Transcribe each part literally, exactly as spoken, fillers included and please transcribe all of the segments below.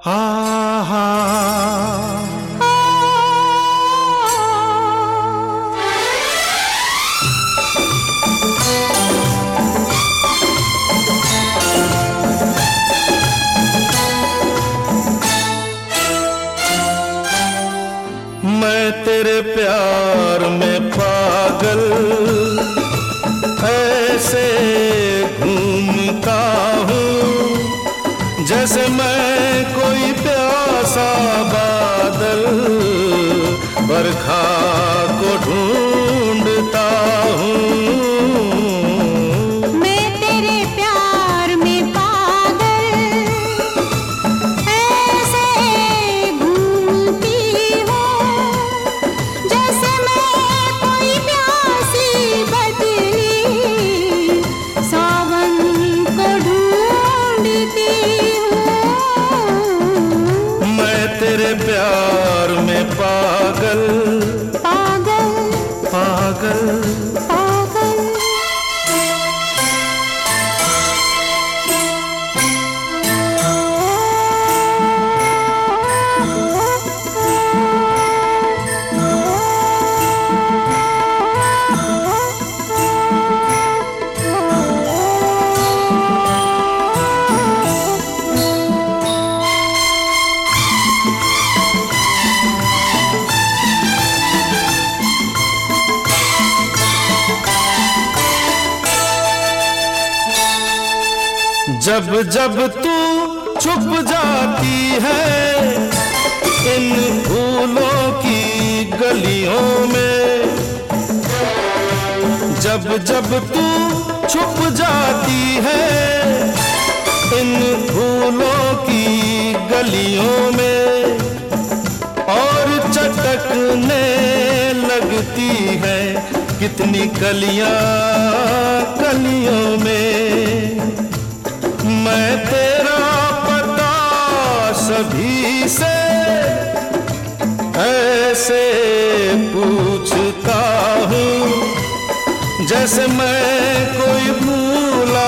आहा मैं तेरे प्यार में पागल ऐसे घूमता हूँ जैसे मैं कोई प्यासा बादल बरखा को ढूंढता हूँ। मैं तेरे प्यार में पागल ऐसे घूमती हूँ जैसे मैं कोई प्यासी बदली सावन को ढूंढती हूँ। मैं तेरे प्यार में पागल पागल पागल पागल जब जब तू छुप जाती है इन फूलों की गलियों में, जब जब तू छुप जाती है इन फूलों की गलियों में और चटकने लगती है कितनी कलियां कलियों में। मैं तेरा पता सभी से ऐसे पूछता हूँ जैसे मैं कोई भूला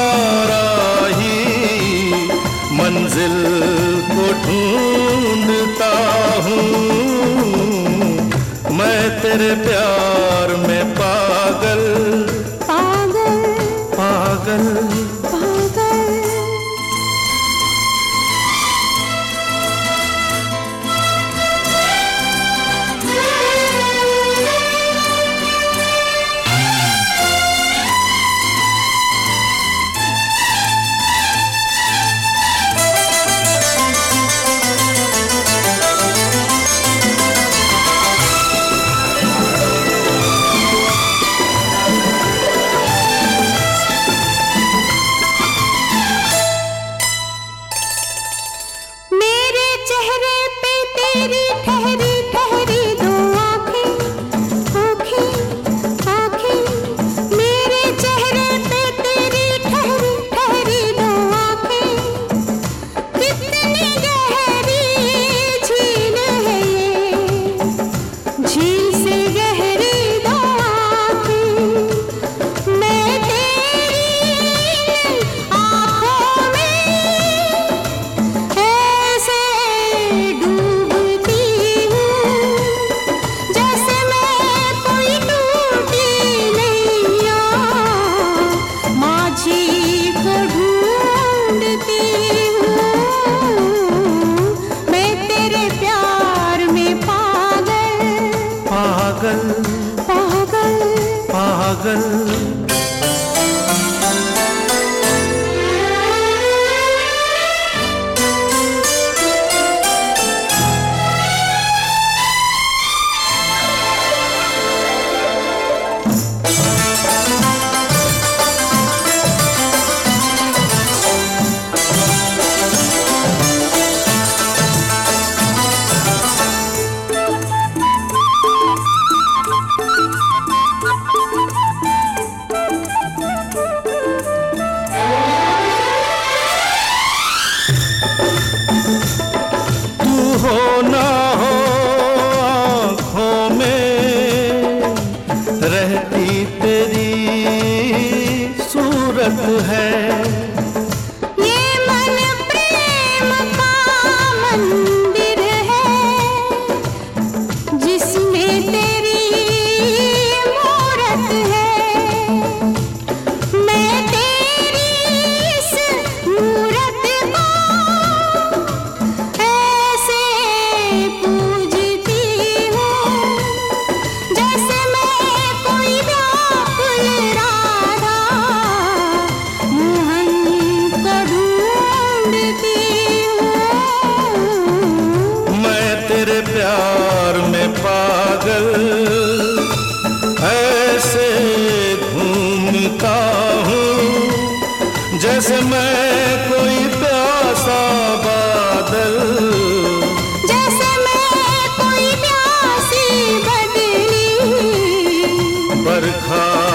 राही मंजिल को ढूंढता हूँ। मैं तेरे प्यार में पागल पागल पागल पागल तेरे प्यार में पागल, ऐसे घूमता हूँ जैसे मैं कोई प्यासा बादल, जैसे मैं कोई प्यासी बदली। बरखा